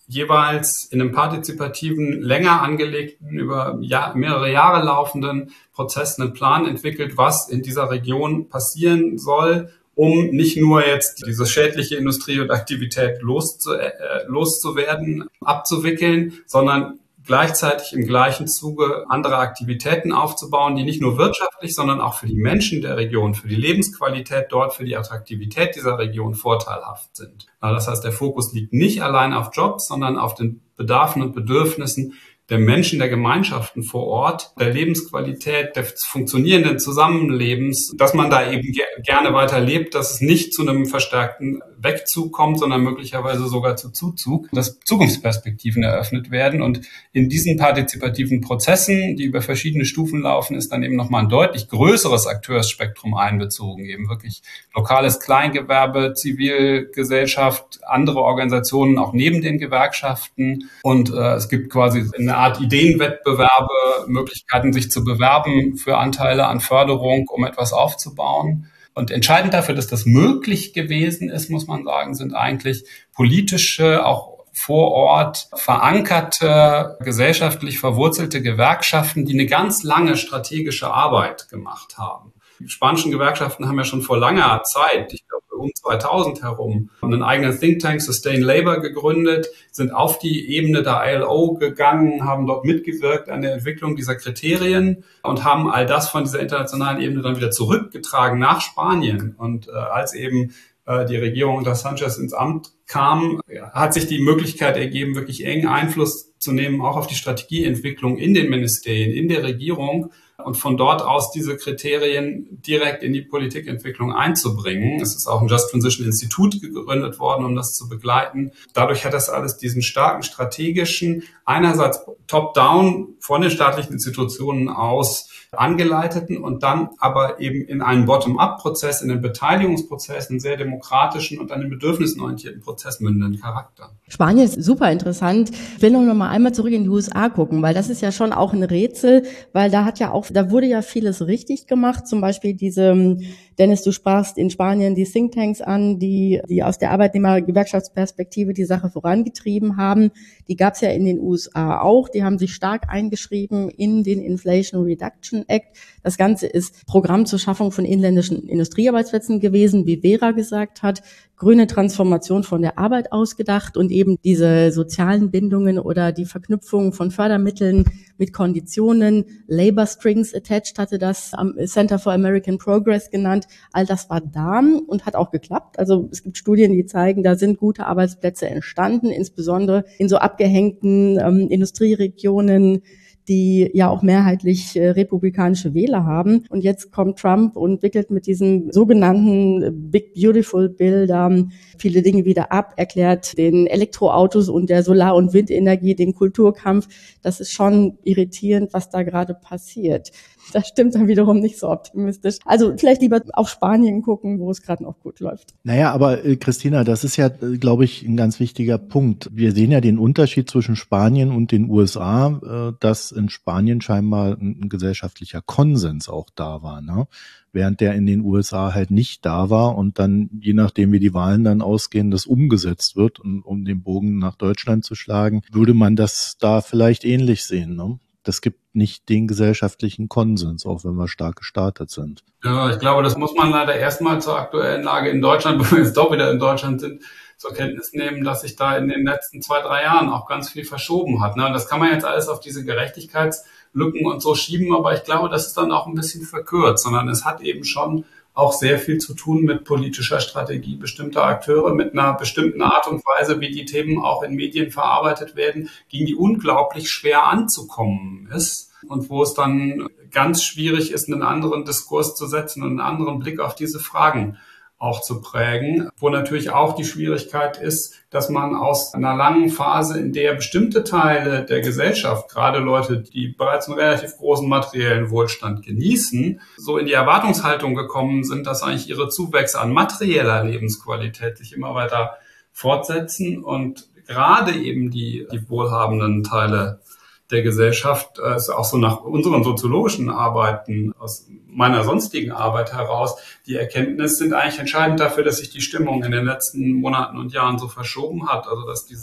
jeweils in einem partizipativen, länger angelegten, über Jahr, mehrere Jahre laufenden Prozess einen Plan entwickelt, was in dieser Region passieren soll, um nicht nur jetzt diese schädliche Industrie und Aktivität loszu, äh, loszuwerden, abzuwickeln, sondern gleichzeitig im gleichen Zuge andere Aktivitäten aufzubauen, die nicht nur wirtschaftlich, sondern auch für die Menschen der Region, für die Lebensqualität dort, für die Attraktivität dieser Region vorteilhaft sind. Das heißt, der Fokus liegt nicht allein auf Jobs, sondern auf den Bedarfen und Bedürfnissen der Menschen, der Gemeinschaften vor Ort, der Lebensqualität, des funktionierenden Zusammenlebens, dass man da eben ge- gerne weiter lebt, dass es nicht zu einem verstärkten Wegzug kommt, sondern möglicherweise sogar zu Zuzug, dass Zukunftsperspektiven eröffnet werden. Und in diesen partizipativen Prozessen, die über verschiedene Stufen laufen, ist dann eben nochmal ein deutlich größeres Akteursspektrum einbezogen, eben wirklich lokales Kleingewerbe, Zivilgesellschaft, andere Organisationen, auch neben den Gewerkschaften. Und äh, es gibt quasi eine Art Ideenwettbewerbe, Möglichkeiten, sich zu bewerben für Anteile an Förderung, um etwas aufzubauen. Und entscheidend dafür, dass das möglich gewesen ist, muss man sagen, sind eigentlich politische, auch vor Ort verankerte, gesellschaftlich verwurzelte Gewerkschaften, die eine ganz lange strategische Arbeit gemacht haben. Die spanischen Gewerkschaften haben ja schon vor langer Zeit, ich glaube um zweitausend herum, einen eigenen Think Tank Sustain Labour gegründet, sind auf die Ebene der I L O gegangen, haben dort mitgewirkt an der Entwicklung dieser Kriterien und haben all das von dieser internationalen Ebene dann wieder zurückgetragen nach Spanien. Und äh, als eben äh, die Regierung unter Sanchez ins Amt kam, hat sich die Möglichkeit ergeben, wirklich engen Einfluss zu nehmen, auch auf die Strategieentwicklung in den Ministerien, in der Regierung, und von dort aus diese Kriterien direkt in die Politikentwicklung einzubringen. Es ist auch ein Just Transition Institut gegründet worden, um das zu begleiten. Dadurch hat das alles diesen starken strategischen, einerseits top-down von den staatlichen Institutionen aus angeleiteten und dann aber eben in einen Bottom-up-Prozess, in den Beteiligungsprozess, einen sehr demokratischen und an den Bedürfnissen orientierten Prozess mündenden Charakter. Spanien ist super interessant. Ich will noch mal einmal zurück in die U S A gucken, weil das ist ja schon auch ein Rätsel, weil da hat ja auch, da wurde ja vieles richtig gemacht, zum Beispiel diese, Dennis, du sprachst in Spanien die Thinktanks an, die, die aus der Arbeitnehmer-Gewerkschaftsperspektive die Sache vorangetrieben haben. Die gab es ja in den U S A auch. Die haben sich stark eingeschrieben in den Inflation Reduction Act. Das Ganze ist Programm zur Schaffung von inländischen Industriearbeitsplätzen gewesen, wie Vera gesagt hat. Grüne Transformation von der Arbeit ausgedacht und eben diese sozialen Bindungen oder die Verknüpfung von Fördermitteln mit Konditionen. Labor Strings Attached hatte das am Center for American Progress genannt. All das war da und hat auch geklappt. Also es gibt Studien, die zeigen, da sind gute Arbeitsplätze entstanden, insbesondere in so abgehängten ähm, Industrieregionen, die ja auch mehrheitlich äh, republikanische Wähler haben. Und jetzt kommt Trump und wickelt mit diesem sogenannten Big Beautiful Bill da viele Dinge wieder ab, erklärt den Elektroautos und der Solar- und Windenergie den Kulturkampf. Das ist schon irritierend, was da gerade passiert. Das stimmt dann wiederum nicht so optimistisch. Also vielleicht lieber auf Spanien gucken, wo es gerade noch gut läuft. Naja, aber äh, Christina, das ist ja, äh, glaube ich, ein ganz wichtiger Punkt. Wir sehen ja den Unterschied zwischen Spanien und den U S A, äh, dass in Spanien scheinbar ein, ein gesellschaftlicher Konsens auch da war, ne? Während der in den U S A halt nicht da war und dann, je nachdem wie die Wahlen dann ausgehen, das umgesetzt wird. Und um den Bogen nach Deutschland zu schlagen, würde man das da vielleicht ähnlich sehen, ne? Das gibt nicht den gesellschaftlichen Konsens, auch wenn wir stark gestartet sind. Ja, ich glaube, das muss man leider erstmal zur aktuellen Lage in Deutschland, wo wir jetzt doch wieder in Deutschland sind, zur Kenntnis nehmen, dass sich da in den letzten zwei, drei Jahren auch ganz viel verschoben hat. Und das kann man jetzt alles auf diese Gerechtigkeitslücken und so schieben, aber ich glaube, das ist dann auch ein bisschen verkürzt, sondern es hat eben schon auch sehr viel zu tun mit politischer Strategie bestimmter Akteure, mit einer bestimmten Art und Weise, wie die Themen auch in Medien verarbeitet werden, gegen die unglaublich schwer anzukommen ist und wo es dann ganz schwierig ist, einen anderen Diskurs zu setzen und einen anderen Blick auf diese Fragen auch zu prägen, wo natürlich auch die Schwierigkeit ist, dass man aus einer langen Phase, in der bestimmte Teile der Gesellschaft, gerade Leute, die bereits einen relativ großen materiellen Wohlstand genießen, so in die Erwartungshaltung gekommen sind, dass eigentlich ihre Zuwächse an materieller Lebensqualität sich immer weiter fortsetzen und gerade eben die, die wohlhabenden Teile der Gesellschaft, äh, ist auch so nach unseren soziologischen Arbeiten, aus meiner sonstigen Arbeit heraus, die Erkenntnis sind eigentlich entscheidend dafür, dass sich die Stimmung in den letzten Monaten und Jahren so verschoben hat. Also dass diese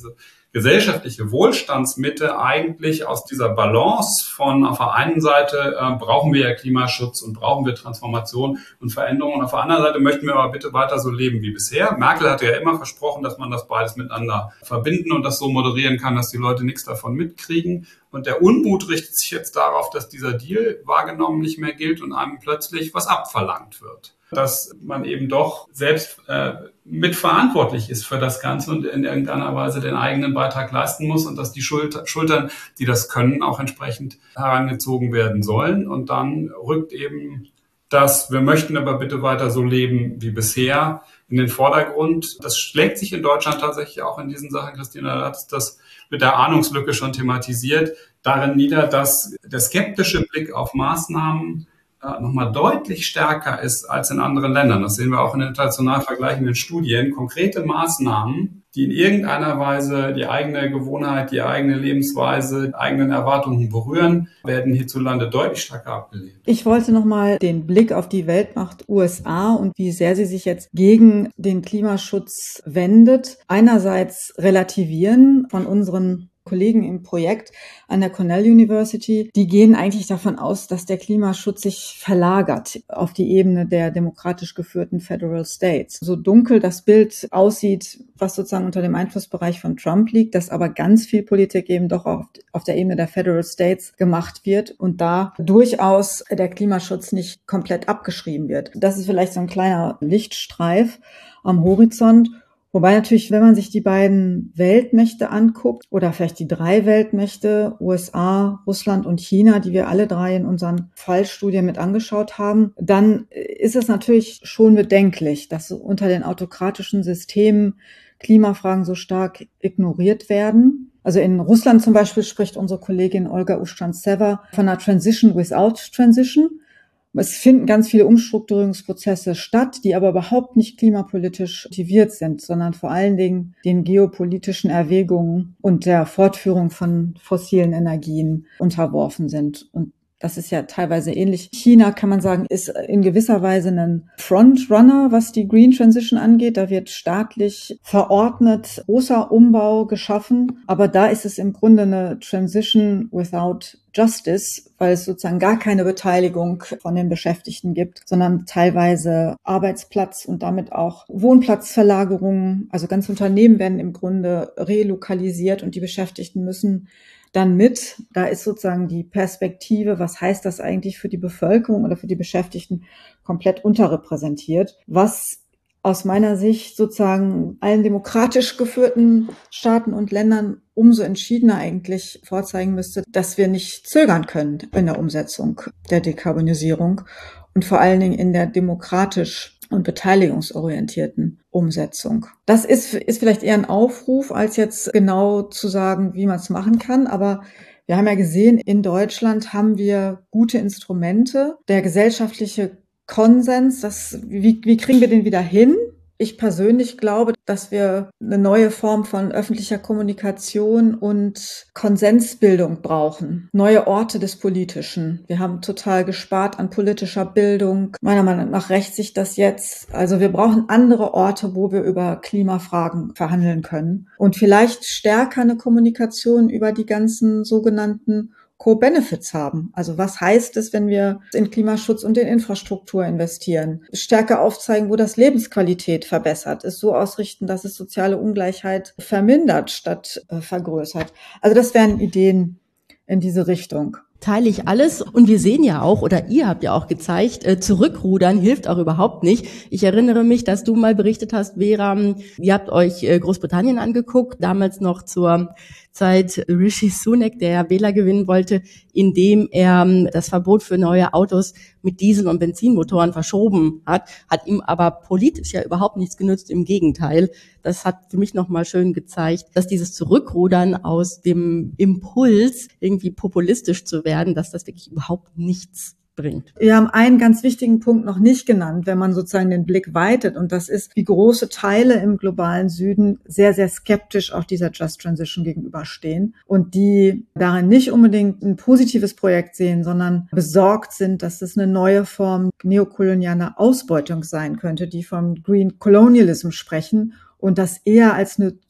gesellschaftliche Wohlstandsmitte eigentlich aus dieser Balance von auf der einen Seite äh, brauchen wir ja Klimaschutz und brauchen wir Transformation und Veränderung und auf der anderen Seite möchten wir aber bitte weiter so leben wie bisher. Merkel hatte ja immer versprochen, dass man das beides miteinander verbinden und das so moderieren kann, dass die Leute nichts davon mitkriegen. Und der Unmut richtet sich jetzt darauf, dass dieser Deal wahrgenommen nicht mehr gilt und einem plötzlich was abverlangt wird. Dass man eben doch selbst äh, mitverantwortlich ist für das Ganze und in irgendeiner Weise den eigenen Beitrag leisten muss und dass die Schulter, Schultern, die das können, auch entsprechend herangezogen werden sollen. Und dann rückt eben das, wir möchten aber bitte weiter so leben wie bisher, in den Vordergrund. Das schlägt sich in Deutschland tatsächlich auch in diesen Sachen, Christina hat das mit der Ahnungslücke schon thematisiert, darin nieder, dass der skeptische Blick auf Maßnahmen nochmal deutlich stärker ist als in anderen Ländern. Das sehen wir auch in den international vergleichenden Studien. Konkrete Maßnahmen, die in irgendeiner Weise die eigene Gewohnheit, die eigene Lebensweise, die eigenen Erwartungen berühren, werden hierzulande deutlich stärker abgelehnt. Ich wollte nochmal den Blick auf die Weltmacht U S A und wie sehr sie sich jetzt gegen den Klimaschutz wendet, einerseits relativieren von unseren Kollegen im Projekt an der Cornell University, die gehen eigentlich davon aus, dass der Klimaschutz sich verlagert auf die Ebene der demokratisch geführten Federal States. So dunkel das Bild aussieht, was sozusagen unter dem Einflussbereich von Trump liegt, dass aber ganz viel Politik eben doch auf, auf der Ebene der Federal States gemacht wird und da durchaus der Klimaschutz nicht komplett abgeschrieben wird. Das ist vielleicht so ein kleiner Lichtstreif am Horizont. Wobei natürlich, wenn man sich die beiden Weltmächte anguckt oder vielleicht die drei Weltmächte, U S A, Russland und China, die wir alle drei in unseren Fallstudien mit angeschaut haben, dann ist es natürlich schon bedenklich, dass unter den autokratischen Systemen Klimafragen so stark ignoriert werden. Also in Russland zum Beispiel spricht unsere Kollegin Olga Uschantseva von einer Transition without Transition. Es finden ganz viele Umstrukturierungsprozesse statt, die aber überhaupt nicht klimapolitisch motiviert sind, sondern vor allen Dingen den geopolitischen Erwägungen und der Fortführung von fossilen Energien unterworfen sind. Und das ist ja teilweise ähnlich. China, kann man sagen, ist in gewisser Weise ein Frontrunner, was die Green Transition angeht. Da wird staatlich verordnet großer Umbau geschaffen. Aber da ist es im Grunde eine Transition without Justice, weil es sozusagen gar keine Beteiligung von den Beschäftigten gibt, sondern teilweise Arbeitsplatz und damit auch Wohnplatzverlagerungen. Also ganze Unternehmen werden im Grunde relokalisiert und die Beschäftigten müssen dann mit. Da ist sozusagen die Perspektive, was heißt das eigentlich für die Bevölkerung oder für die Beschäftigten, komplett unterrepräsentiert, was aus meiner Sicht sozusagen allen demokratisch geführten Staaten und Ländern umso entschiedener eigentlich vorzeigen müsste, dass wir nicht zögern können in der Umsetzung der Dekarbonisierung und vor allen Dingen in der demokratisch und beteiligungsorientierten Umsetzung. Das ist, ist vielleicht eher ein Aufruf, als jetzt genau zu sagen, wie man es machen kann. Aber wir haben ja gesehen, in Deutschland haben wir gute Instrumente. Der gesellschaftliche Konsens, das, wie, wie kriegen wir den wieder hin? Ich persönlich glaube, dass wir eine neue Form von öffentlicher Kommunikation und Konsensbildung brauchen. Neue Orte des Politischen. Wir haben total gespart an politischer Bildung. Meiner Meinung nach rächt sich das jetzt. Also wir brauchen andere Orte, wo wir über Klimafragen verhandeln können. Und vielleicht stärker eine Kommunikation über die ganzen sogenannten Co-Benefits haben. Also was heißt es, wenn wir in Klimaschutz und in Infrastruktur investieren? Stärker aufzeigen, wo das Lebensqualität verbessert, es so ausrichten, dass es soziale Ungleichheit vermindert statt äh, vergrößert. Also das wären Ideen in diese Richtung. Teile ich alles und wir sehen ja auch, oder ihr habt ja auch gezeigt, äh, zurückrudern hilft auch überhaupt nicht. Ich erinnere mich, dass du mal berichtet hast, Vera, ihr habt euch äh, Großbritannien angeguckt, damals noch zur Zeit Rishi Sunak, der Wähler gewinnen wollte, indem er ähm, das Verbot für neue Autos mit Diesel- und Benzinmotoren verschoben hat, hat ihm aber politisch ja überhaupt nichts genützt, im Gegenteil. Das hat für mich nochmal schön gezeigt, dass dieses Zurückrudern aus dem Impuls, irgendwie populistisch zu werden, dass das wirklich überhaupt nichts bringt. Wir haben einen ganz wichtigen Punkt noch nicht genannt, wenn man sozusagen den Blick weitet. Und das ist, wie große Teile im globalen Süden sehr, sehr skeptisch auch dieser Just Transition gegenüberstehen und die darin nicht unbedingt ein positives Projekt sehen, sondern besorgt sind, dass es eine neue Form neokolonialer Ausbeutung sein könnte, die vom Green Colonialism sprechen und das eher als eine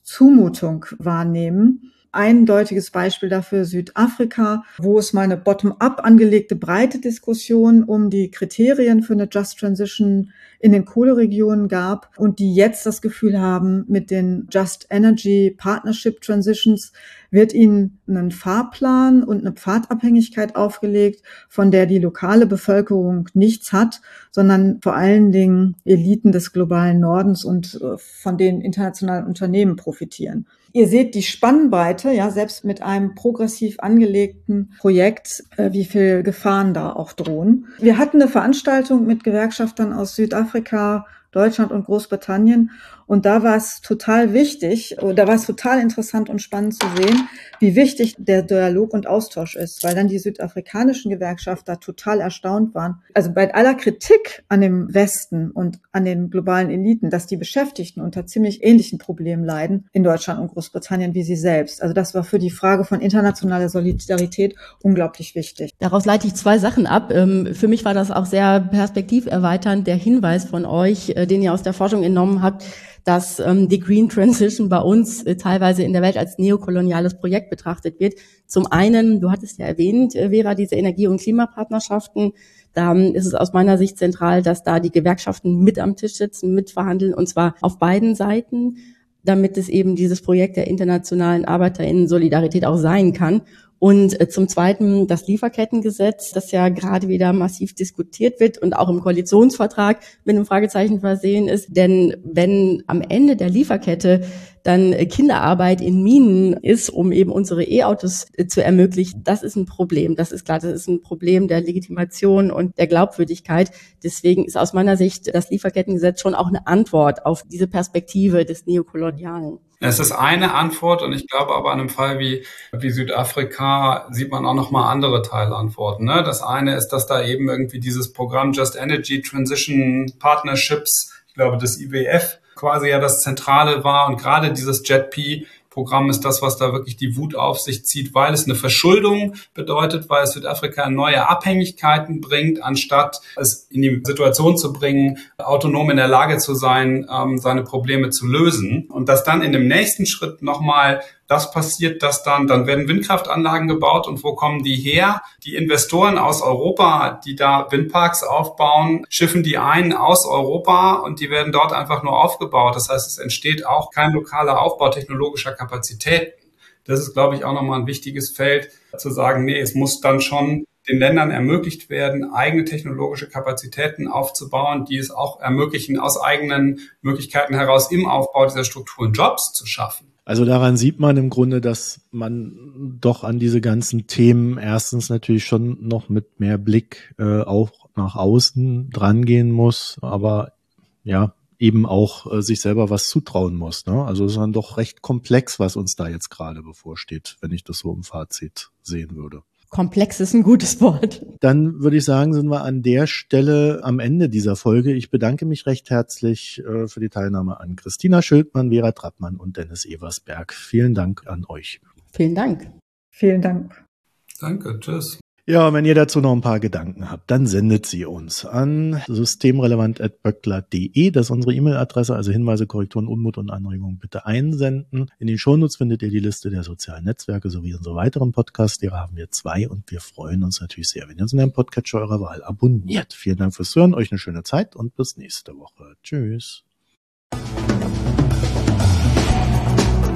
Zumutung wahrnehmen. Eindeutiges Beispiel dafür Südafrika, wo es mal eine bottom-up angelegte breite Diskussion um die Kriterien für eine Just Transition in den Kohleregionen gab und die jetzt das Gefühl haben, mit den Just Energy Partnership Transitions wird ihnen ein Fahrplan und eine Pfadabhängigkeit aufgelegt, von der die lokale Bevölkerung nichts hat, sondern vor allen Dingen Eliten des globalen Nordens und von den internationalen Unternehmen profitieren. Ihr seht die Spannbreite, ja, selbst mit einem progressiv angelegten Projekt, äh, wie viel Gefahren da auch drohen. Wir hatten eine Veranstaltung mit Gewerkschaftern aus Südafrika, Deutschland und Großbritannien. Und da war es total wichtig, da war es total interessant und spannend zu sehen, wie wichtig der Dialog und Austausch ist, weil dann die südafrikanischen Gewerkschafter total erstaunt waren. Also bei aller Kritik an dem Westen und an den globalen Eliten, dass die Beschäftigten unter ziemlich ähnlichen Problemen leiden in Deutschland und Großbritannien wie sie selbst. Also das war für die Frage von internationaler Solidarität unglaublich wichtig. Daraus leite ich zwei Sachen ab. Für mich war das auch sehr perspektiverweiternd, der Hinweis von euch, den ihr aus der Forschung entnommen habt, dass ähm, die Green Transition bei uns äh, teilweise in der Welt als neokoloniales Projekt betrachtet wird. Zum einen, du hattest ja erwähnt, äh, Vera, diese Energie- und Klimapartnerschaften. Da ähm, ist es aus meiner Sicht zentral, dass da die Gewerkschaften mit am Tisch sitzen, mitverhandeln, und zwar auf beiden Seiten, damit es eben dieses Projekt der internationalen ArbeiterInnen-Solidarität auch sein kann. Und äh, zum Zweiten das Lieferkettengesetz, das ja gerade wieder massiv diskutiert wird und auch im Koalitionsvertrag mit einem Fragezeichen versehen ist. Denn wenn am Ende der Lieferkette dann Kinderarbeit in Minen ist, um eben unsere E-Autos äh, zu ermöglichen, das ist ein Problem. Das ist klar, das ist ein Problem der Legitimation und der Glaubwürdigkeit. Deswegen ist aus meiner Sicht das Lieferkettengesetz schon auch eine Antwort auf diese Perspektive des Neokolonialen. Es ist eine Antwort, und ich glaube aber an einem Fall wie, wie Südafrika sieht man auch nochmal andere Teilantworten. Ne? Das eine ist, dass da eben irgendwie dieses Programm Just Energy Transition Partnerships, ich glaube das I W F, quasi ja das Zentrale war, und gerade dieses J E T P-Programm ist das, was da wirklich die Wut auf sich zieht, weil es eine Verschuldung bedeutet, weil es Südafrika in neue Abhängigkeiten bringt, anstatt es in die Situation zu bringen, autonom in der Lage zu sein, ähm, seine Probleme zu lösen. Und dass dann in dem nächsten Schritt nochmal das passiert, dass dann, dann werden Windkraftanlagen gebaut, und wo kommen die her? Die Investoren aus Europa, die da Windparks aufbauen, schiffen die ein aus Europa, und die werden dort einfach nur aufgebaut. Das heißt, es entsteht auch kein lokaler Aufbau technologischer Kapazitäten. Das ist, glaube ich, auch nochmal ein wichtiges Feld, zu sagen, nee, es muss dann schon den Ländern ermöglicht werden, eigene technologische Kapazitäten aufzubauen, die es auch ermöglichen, aus eigenen Möglichkeiten heraus im Aufbau dieser Strukturen Jobs zu schaffen. Also daran sieht man im Grunde, dass man doch an diese ganzen Themen erstens natürlich schon noch mit mehr Blick äh, auch nach außen drangehen muss, aber ja, eben auch äh, sich selber was zutrauen muss. Ne? Also es ist dann doch recht komplex, was uns da jetzt gerade bevorsteht, wenn ich das so im Fazit sehen würde. Komplex ist ein gutes Wort. Dann würde ich sagen, sind wir an der Stelle am Ende dieser Folge. Ich bedanke mich recht herzlich äh, für die Teilnahme an Christina Schildmann, Vera Trappmann und Dennis Eversberg. Vielen Dank an euch. Vielen Dank. Vielen Dank. Danke, tschüss. Ja, wenn ihr dazu noch ein paar Gedanken habt, dann sendet sie uns an systemrelevant at böckler punkt de. Das ist unsere E-Mail-Adresse, also Hinweise, Korrekturen, Unmut und Anregungen bitte einsenden. In den Shownotes findet ihr die Liste der sozialen Netzwerke sowie unsere weiteren Podcasts. Derer haben wir zwei, und wir freuen uns natürlich sehr, wenn ihr uns in einem Podcatcher eurer Wahl abonniert. Vielen Dank fürs Hören, euch eine schöne Zeit und bis nächste Woche. Tschüss.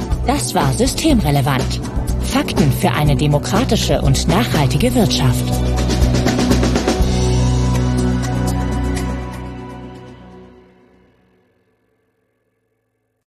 Das war Systemrelevant. Fakten für eine demokratische und nachhaltige Wirtschaft.